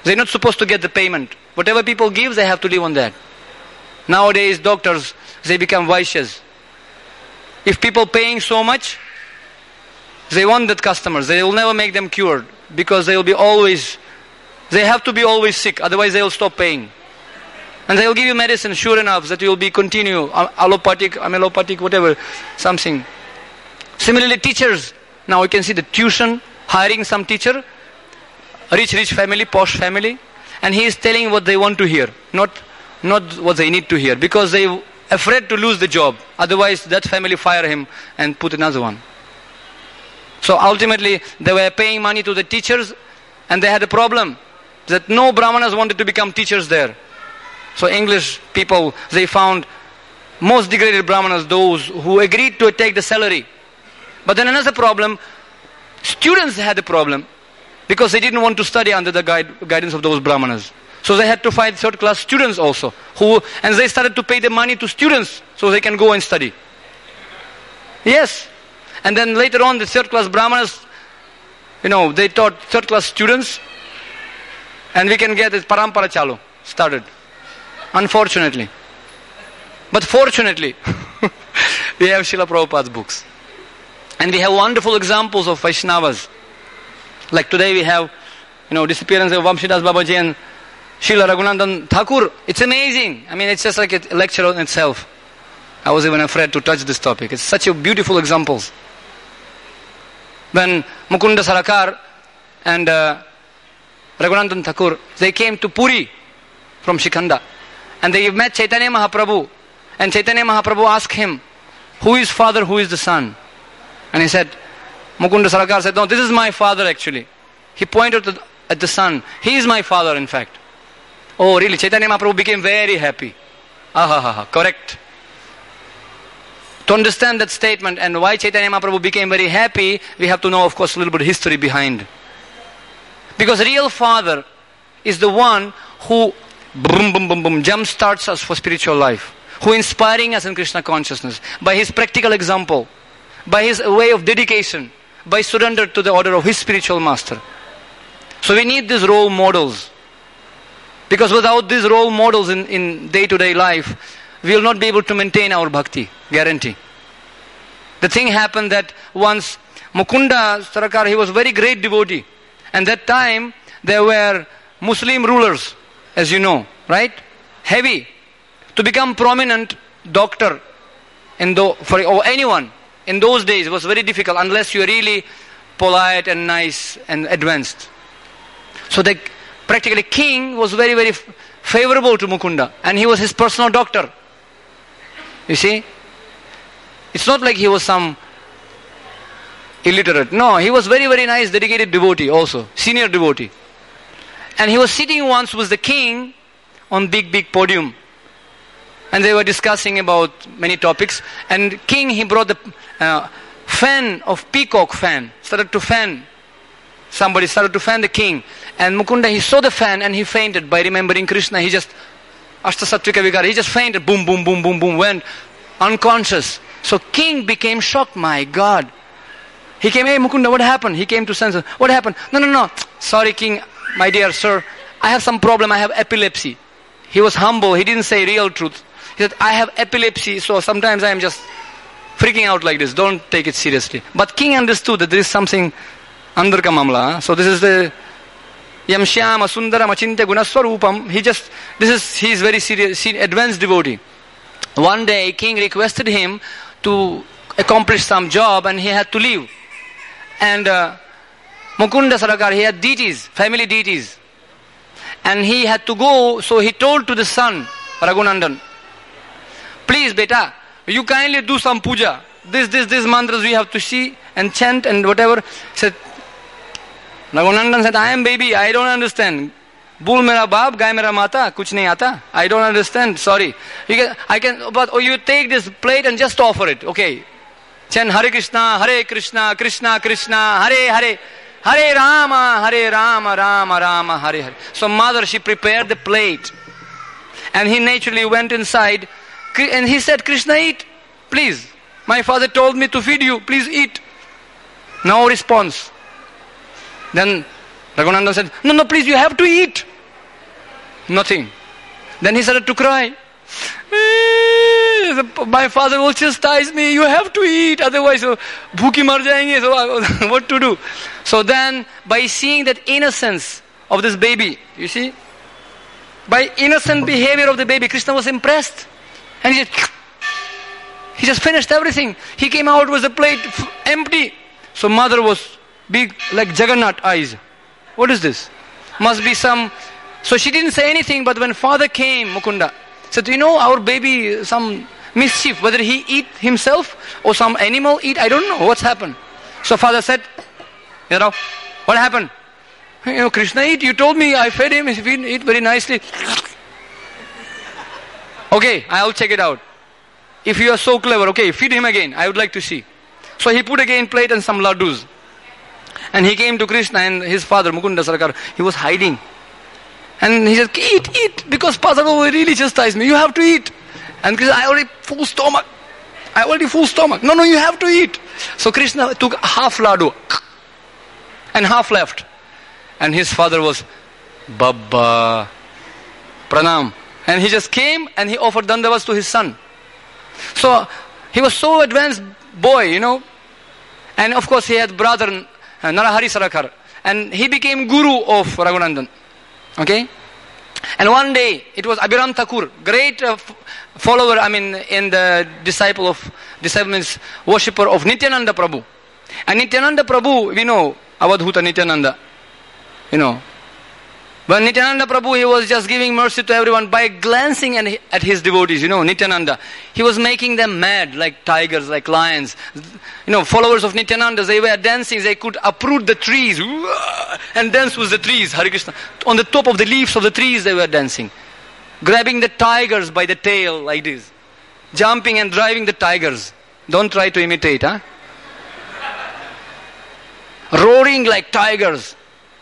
They're not supposed to get the payment. Whatever people give, they have to live on that. Nowadays, doctors, they become vicious. If people paying so much, they want that customers. They will never make them cured because they have to be always sick. Otherwise, they will stop paying. And they will give you medicine, sure enough, that you will be continue, allopathic, whatever, something. Similarly, teachers. Now you can see the tuition, hiring some teacher, rich family, posh family, and he is telling what they want to hear, not what they need to hear, because they are afraid to lose the job. Otherwise, that family fire him and put another one. So ultimately, they were paying money to the teachers, and they had a problem that no Brahmanas wanted to become teachers there. So English people, they found most degraded Brahmanas, those who agreed to take the salary. But then another problem, students had a problem because they didn't want to study under the guidance of those Brahmanas. So they had to find third class students also, and they started to pay the money to students so they can go and study. Yes. And then later on the third class Brahmanas, they taught third class students, and we can get this parampara chalu started. Unfortunately. But fortunately, we have Srila Prabhupada's books. And we have wonderful examples of Vaishnavas. Like today we have, disappearance of Vamshidas Babaji and Srila Raghunandan Thakur. It's amazing. It's just like a lecture on itself. I was even afraid to touch this topic. It's such a beautiful examples. When Mukunda Sarakar and Raghunandan Thakur, they came to Puri from Shikhanda. And they met Chaitanya Mahaprabhu. And Chaitanya Mahaprabhu asked him, who is father, who is the son? And he said, Mukunda Sarakar said, no, this is my father actually. He pointed at the son. He is my father in fact. Oh really? Chaitanya Mahaprabhu became very happy. Correct. To understand that statement and why Chaitanya Mahaprabhu became very happy, we have to know of course a little bit of history behind. Because real father is the one who jump starts us for spiritual life, who inspiring us in Krishna consciousness by his practical example, by his way of dedication, by surrender to the order of his spiritual master. So we need these role models, because without these role models in day-to-day life, we will not be able to maintain our bhakti, guarantee. The thing happened that once Mukunda Sarakar, he was a very great devotee, and that time there were Muslim rulers, as you know, right? Heavy. To become prominent doctor or anyone in those days was very difficult unless you are really polite and nice and advanced. So the practically king was very, very favorable to Mukunda, and he was his personal doctor. You see? It's not like he was some illiterate. No, he was very, very nice, dedicated devotee also, senior devotee. And he was sitting once with the king on big podium. And they were discussing about many topics. And king, he brought the fan of peacock fan. Started to fan. Somebody started to fan the king. And Mukunda, he saw the fan and he fainted by remembering Krishna. He just, Ashtasatvika Vigara, he just fainted. Boom, boom, boom, boom, boom, went unconscious. So king became shocked. My God. He came, hey Mukunda, what happened? He came to senses. What happened? No. Sorry king. My dear sir, I have some problem, I have epilepsy. He was humble, he didn't say real truth. He said, I have epilepsy, so sometimes I am just freaking out like this. Don't take it seriously. But king understood that there is something under Kamamla. So this is the Yam Shyama Sundaram Achintya Gunaswarupam. He is very serious, advanced devotee. One day, king requested him to accomplish some job and he had to leave. And Mukunda Sarakar, he had deities, family deities. And he had to go, so he told to the son, Raghunandan, please beta, you kindly do some puja. This mantras we have to see and chant and whatever. Said, Raghunandan said, I am baby, I don't understand. Bull mera baap, gai mera mata, kuch nahi aata. I don't understand, sorry. But you take this plate and just offer it, okay. Chant Hare Krishna, Krishna Krishna, Hare Hare. Hare Rama, Rama Rama, Hare Hare. So mother, she prepared the plate. And he naturally went inside. And he said, Krishna, eat. Please. My father told me to feed you. Please eat. No response. Then Raghunandan said, no, please, you have to eat. Nothing. Then he started to cry. My father will chastise me, you have to eat, otherwise bhuki mar jayenge. So what to do? So then, by seeing that innocence of this baby, you see, by innocent behavior of the baby, Krishna was impressed. And he just finished everything. He came out with the plate empty. So mother was big like Jagannath eyes. What is this? Must be some... So she didn't say anything, but when father came, Mukunda, said, our baby, some mischief, whether he eat himself or some animal eat, I don't know what's happened. So father said, what happened? Krishna eat, you told me, I fed him, he eat very nicely. Okay, I'll check it out. If you are so clever, okay, feed him again, I would like to see. So he put again plate and some laddus. And he came to Krishna and his father, Mukunda Sarkar, he was hiding. And he said, eat, because Father will really chastise me. You have to eat. And Krishna, I already full stomach. No, you have to eat. So Krishna took half laddu and half left. And his father was, Baba, Pranam. And he just came and he offered dandavats to his son. So he was so advanced boy, And of course he had brother Narahari Sarakar. And he became guru of Raghunandan. Okay? And one day, it was Abhiram Thakur, great follower, in the disciple means worshipper of Nityananda Prabhu. And Nityananda Prabhu, we know, Avadhuta Nityananda, When Nityananda Prabhu, he was just giving mercy to everyone by glancing at his devotees, Nityananda. He was making them mad, like tigers, like lions. Followers of Nityananda, they were dancing, they could uproot the trees and dance with the trees, Hare Krishna. On the top of the leaves of the trees, they were dancing. Grabbing the tigers by the tail, like this. Jumping and driving the tigers. Don't try to imitate, huh? Roaring like tigers.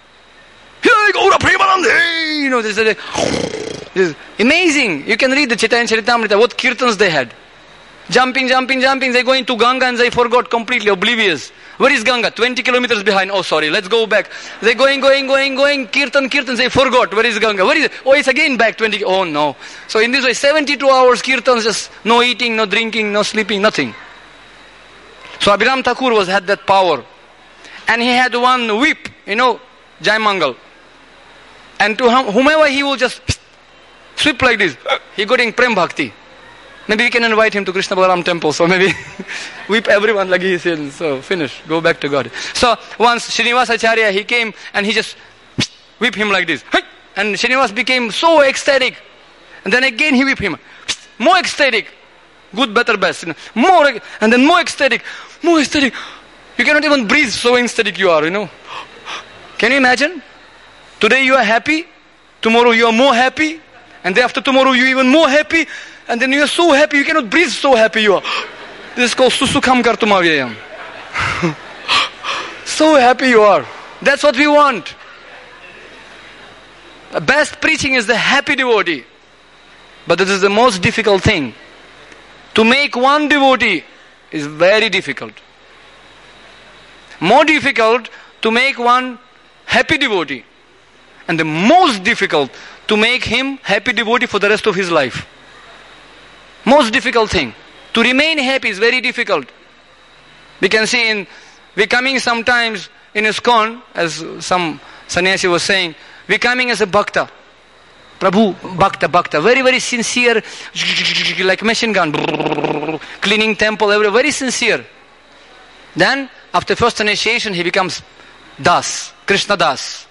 This is amazing. You can read the Chaitanya Charitamrita, what kirtans they had. Jumping, they go into Ganga and they forgot completely, oblivious. Where is Ganga? 20 kilometers behind. Oh, sorry, let's go back. They going, kirtan, they forgot. Where is Ganga? Where is it? Oh, it's again back 20. Oh, no. So in this way, 72 hours kirtans, just no eating, no drinking, no sleeping, nothing. So Abhiram Thakur had that power. And he had one whip, Jai Mangal. And to whomever he will just sweep like this, he got in Prem Bhakti. Maybe we can invite him to Krishna Balaram temple, so maybe whip everyone like he said, so finish, go back to God. So once Srinivas Acharya, he came and he just whip him like this. And Srinivas became so ecstatic. And then again he whip him. More ecstatic. Good, better, best. More, and then more ecstatic. You cannot even breathe, so ecstatic you are, Can you imagine? Today you are happy, tomorrow you are more happy, and day after tomorrow you are even more happy, and then you are so happy, you cannot breathe, so happy you are. This is called Susukham Kartumavyayam. So happy you are. That's what we want. The best preaching is the happy devotee. But this is the most difficult thing. To make one devotee is very difficult. More difficult to make one happy devotee. And the most difficult to make him happy devotee for the rest of his life. Most difficult thing. To remain happy is very difficult. We can see we're coming sometimes in ISKCON, as some sannyasi was saying, we're coming as a bhakta. Prabhu, bhakta, very, very sincere, like machine gun, cleaning temple, very sincere. Then, after first initiation, he becomes Das, Krishna Das.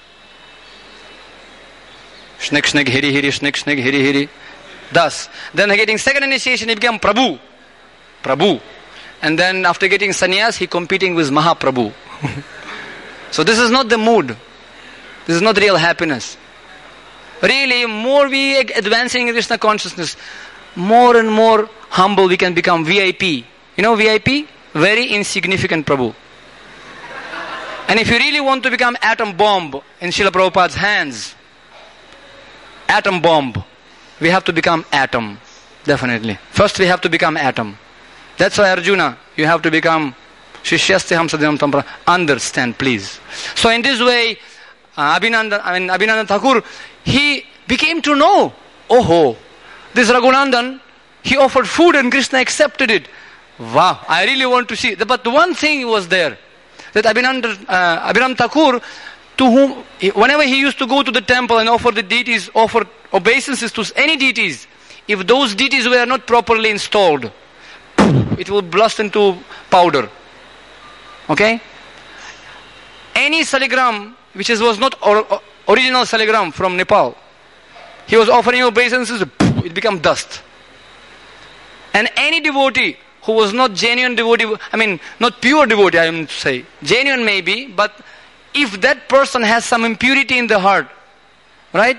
Shnek, hiri, hiri, shnek, hiri, hiri. Das. Then getting second initiation, he became Prabhu. And then after getting sannyas, he competing with Mahaprabhu. So this is not the mood. This is not real happiness. Really, more we advancing in Krishna consciousness, more and more humble we can become. VIP. You know VIP? Very insignificant Prabhu. And if you really want to become atom bomb in Srila Prabhupada's hands, atom bomb, we have to become atom. Definitely. First we have to become atom. That's why Arjuna, you have to become Shishyaste Hamsadinam Tampra. Understand, please. So in this way, Abhinandan Thakur, he became to know, oh, this Raghunandan, he offered food and Krishna accepted it. Wow, I really want to see. But the one thing was there, that Abhiram Thakur, to whom, whenever he used to go to the temple and offer the deities, offer obeisances to any deities, if those deities were not properly installed, it will blast into powder. Okay? Any saligram, which was not original saligram from Nepal, he was offering obeisances, it became dust. And any devotee who was not genuine devotee, not pure devotee, I am to say, genuine maybe, but if that person has some impurity in the heart, right?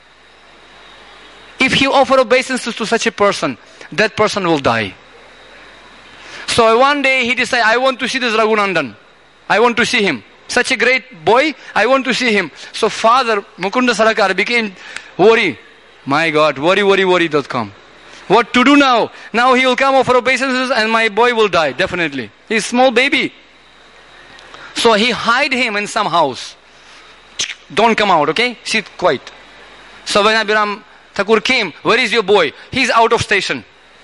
If he offer obeisances to such a person, that person will die. So one day he decided, I want to see this Raghunandan. I want to see him. Such a great boy, I want to see him. So father, Mukunda Sarakar, became worry. My God, worry.com. What to do now? Now he will come offer obeisances and my boy will die, definitely. He's a small baby. So he hide him in some house. Don't come out, okay? Sit quiet. So when Abhiram Thakur came, where is your boy? He's out of station.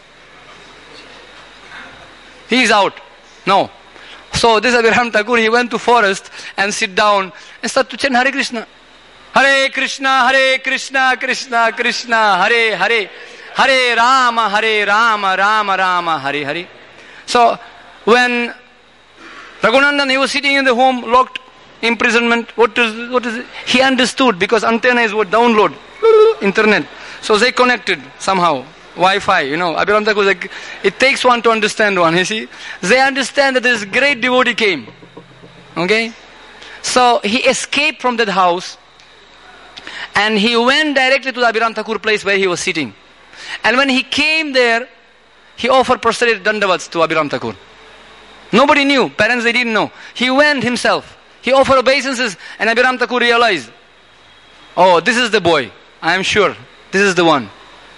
He is out. No. So this Abhiram Thakur, he went to forest and sit down and start to chant Hare Krishna. Hare Krishna, Hare Krishna, Krishna Krishna, Hare Hare, Hare Rama, Rama Rama, Hare Hare. So when Raghunandan, he was sitting in the home, locked, imprisonment, what is it? He understood, because antenna is what download, internet. So they connected somehow. Wi-Fi, Abhiram Thakur was like, it takes one to understand one, you see. They understand that this great devotee came. Okay? So he escaped from that house and he went directly to the Abhiram Thakur place where he was sitting. And when he came there, he offered prostrated dandavats to Abhiram Thakur. Nobody knew, parents they didn't know. He went himself. He offered obeisances and Abhiram Thakur realized, oh, this is the boy. I am sure. This is the one.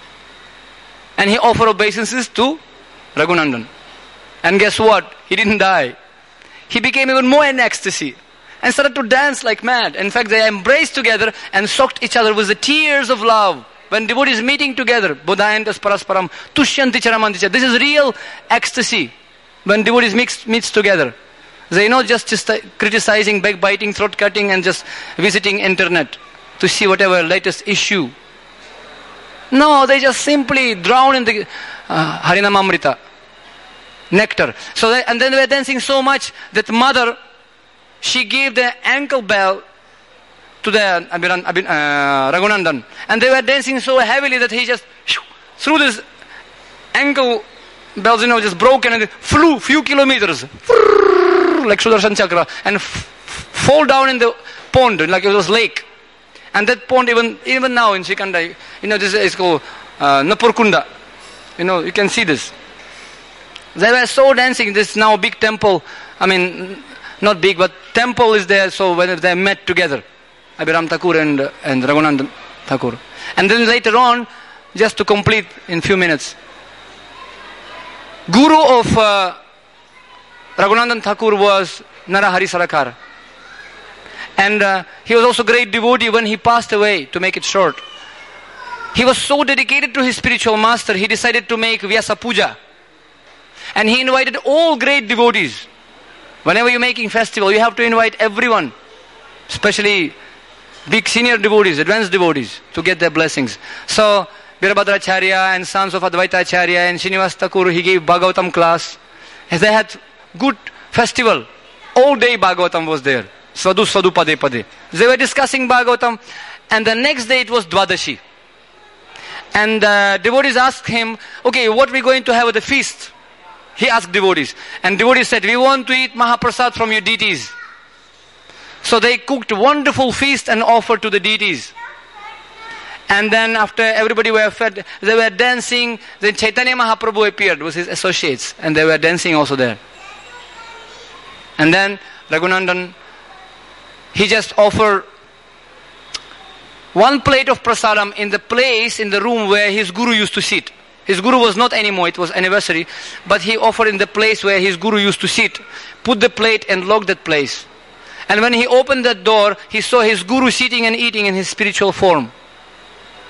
And he offered obeisances to Raghunandan. And guess what? He didn't die. He became even more in ecstasy and started to dance like mad. In fact, they embraced together and soaked each other with the tears of love. When devotees meeting together, Bodhayantas Parasparam, Tushyanti Charamanticha. This is real ecstasy. When devotees meets together. They not just criticizing, backbiting, throat cutting and just visiting internet to see whatever latest issue. No, they just simply drown in the Harinamamrita, nectar. So and then they were dancing so much that mother, she gave the ankle bell to the Raghunandan. And they were dancing so heavily that he just threw this ankle bells, just broken and flew few kilometers, like Sudarshan Chakra, and fall down in the pond, like it was lake. And that pond, even now in Srikanda, this is called Napurkunda. You can see this. They were so dancing. This now big temple. Not big, but temple is there. So when they met together, Abhiram Thakur and Raghunandan Thakur. And then later on, just to complete in few minutes, Guru of Raghunandan Thakur was Narahari Sarakar. And he was also great devotee when he passed away, to make it short. He was so dedicated to his spiritual master, he decided to make Vyasa Puja. And he invited all great devotees. Whenever you're making festival, you have to invite everyone, especially big senior devotees, advanced devotees, to get their blessings. So, Virabhadracharya and sons of Advaita Acharya and Srinivas Thakur, he gave Bhagavatam class. They had good festival. All day Bhagavatam was there. Svadu Pade Pade. They were discussing Bhagavatam, and the next day it was Dwadashi. And devotees asked him, okay, what are we going to have at the feast? He asked devotees. And devotees said, we want to eat Mahaprasad from your deities. So they cooked a wonderful feast and offered to the deities. And then after everybody were fed, they were dancing. Then Chaitanya Mahaprabhu appeared with his associates, and they were dancing also there. And then Raghunandan, he just offered one plate of prasadam in the room where his guru used to sit. His guru was not anymore, it was anniversary, but he offered in the place where his guru used to sit, put the plate and locked that place. And when he opened that door, he saw his guru sitting and eating in his spiritual form.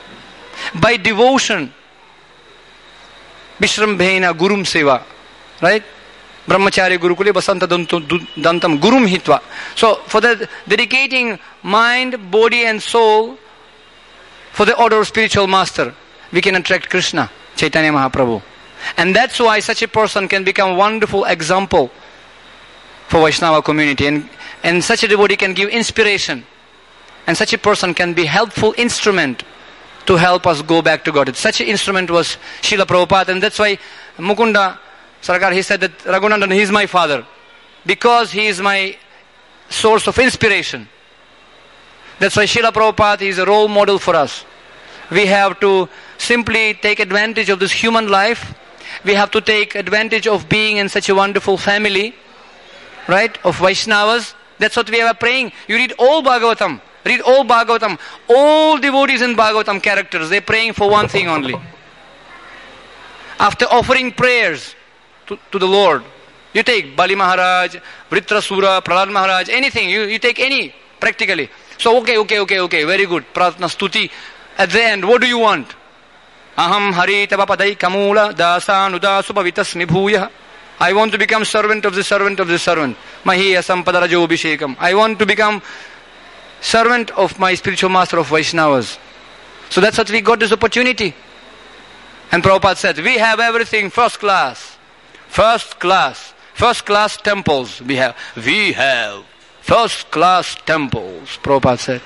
By devotion, Vishrambhena Gurum Seva, right? Brahmacharya Gurukule Basanta Dantam Gurum Hitva. So, for that, dedicating mind, body and soul for the order of spiritual master, we can attract Krishna, Chaitanya Mahaprabhu. And that's why such a person can become a wonderful example for Vaishnava community. And such a devotee can give inspiration. And such a person can be a helpful instrument to help us go back to God. Such an instrument was Srila Prabhupada. And that's why Mukunda Sarkar, he said that Raghunandan, he is my father. Because he is my source of inspiration. That's why Srila Prabhupada is a role model for us. We have to simply take advantage of this human life. We have to take advantage of being in such a wonderful family, right, of Vaishnavas. That's what we are praying. You read all Bhagavatam. Read all Bhagavatam. All devotees in Bhagavatam characters, they're praying for one thing only. After offering prayers to the Lord, you take Bali Maharaj, Vritrasura, Prahlad Maharaj, anything. You take any, practically. So, okay, very good. Prarthana Stuti. At the end, what do you want? Aham hari tabapadai kamula dasanuda subhavitas nibhuya. I want to become servant of the servant of the servant. Mahi asampadarajo abhishekam. I want to become servant of my spiritual master of Vaishnavas. So that's what we got this opportunity. And Prabhupada said, we have everything first class. First class temples we have. We have first class temples, Prabhupada said.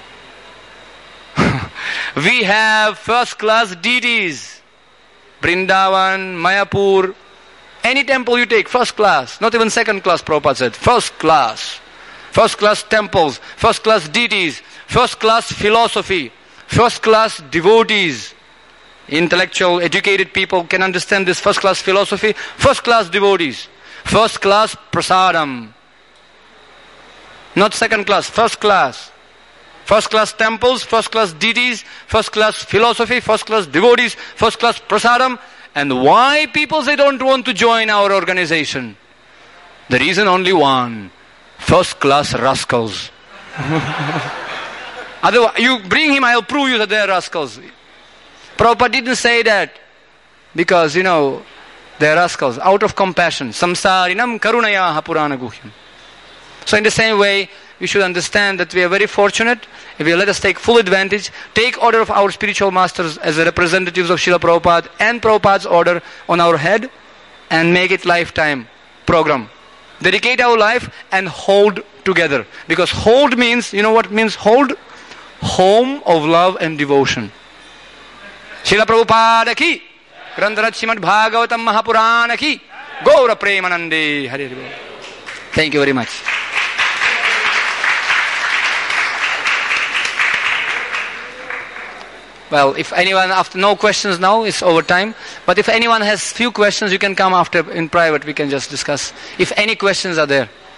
We have first class deities. Vrindavan, Mayapur, any temple you take, first class. Not even second class, Prabhupada said. First class. First class temples, first class deities, first class philosophy, first class devotees. Intellectual, educated people can understand this first class philosophy. First class devotees. First class prasadam. Not second class, first class. First class temples, first class deities, first class philosophy, first class devotees, first class prasadam. And why people say don't want to join our organization? The reason only one. First class rascals. Otherwise, you bring him, I'll prove you that they are rascals. Prabhupada didn't say that because, they are rascals. Out of compassion. Samsarinam karunaya purana guhyam. So in the same way, we should understand that we are very fortunate if we let us take full advantage, take order of our spiritual masters as the representatives of Srila Prabhupada and Prabhupada's order on our head and make it lifetime program. Dedicate our life and hold together. Because hold means, you know what means hold? Home of love and devotion. Srila Prabhupada ki, Grantharaja Srimad Bhagavatam Mahapurana ki, Gaura Premanande. Hari Hari Bol. Thank you very much. Well, if anyone, after no questions now, it's over time. But if anyone has few questions, you can come after in private, we can just discuss. If any questions are there.